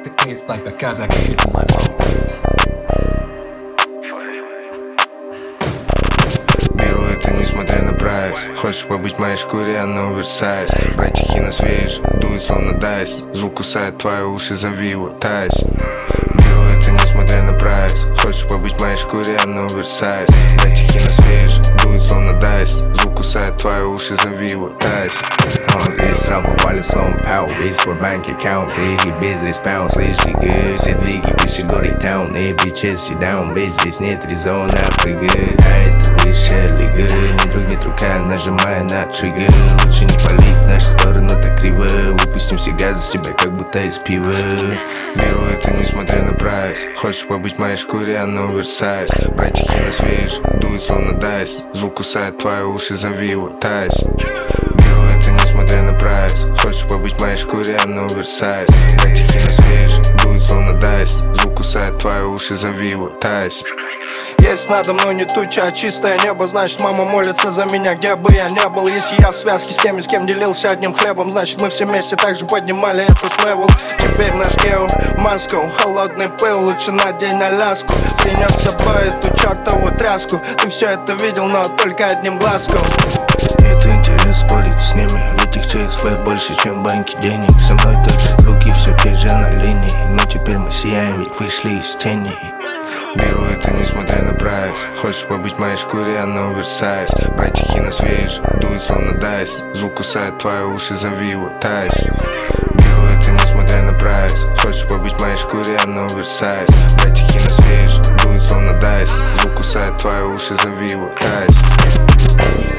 the case like a Kazakh. Беру это несмотря на прайс. Хочешь побыть в моей шкуре, я на оверсайз. Братики на свеж, дует словно дайс. Звук кусает твои уши, зови его Тайс. Беру это несмотря на прайс. Хочешь побыть в моей шкуре, я на оверсайз. Братики на свеж, дует словно дайс. Звук кусает твои уши, зови его Тайс. Здесь сразу попали словом пау. Весь свой банк аккаунт, эти без респаунс. Слышали good, все двиги выше горит таун. Every chest you down, весь здесь нет резона прыгает. А это выше лига. Не дрогнет рука, нажимая на триггер. Лучше не палить, наша сторона так криво. Выпустим все газы с тебя, как будто из пива. Беру это несмотря на прайс. Хочешь побыть в моей шкуре, я на оверсайз. Братики на свеж, дует словно дайс. Звук кусает твои уши, зови его Тайс. Беру это несмотря на прайс. Хочешь побыть в моей шкуре, я на оверсайз. Братики на свеж, дует словно дайс. Звук кусает твои уши, зови его Тайс. Есть надо мной не туча, а чистое небо. Значит, мама молится за меня, где бы я не был. Если я в связке с теми, с кем делился одним хлебом, значит, мы все вместе также поднимали этот левел. Теперь наш гео, Москва, холодный пыл. Лучше надень Аляску. Принес с собой эту чертову тряску. Ты все это видел, но только одним глазком. Это интерес спорить с ними. Ведь их ЧСВ больше, чем банки денег. Со мной тот же круг и все те же на линии. Но теперь мы сияем, ведь вышли из тени. Беру это несмотря на прайс. Хочешь побыть в моей шкуре, я на оверсайз. Братики на свеж, дует словно дайс. Звук кусает твои уши, зови его Тайс. Беру это несмотря на прайс. Хочешь побыть в моей шкуре, я на оверсайз. Братики на свеж, дует словно дайс. Звук кусает твои уши, зови его Тайс.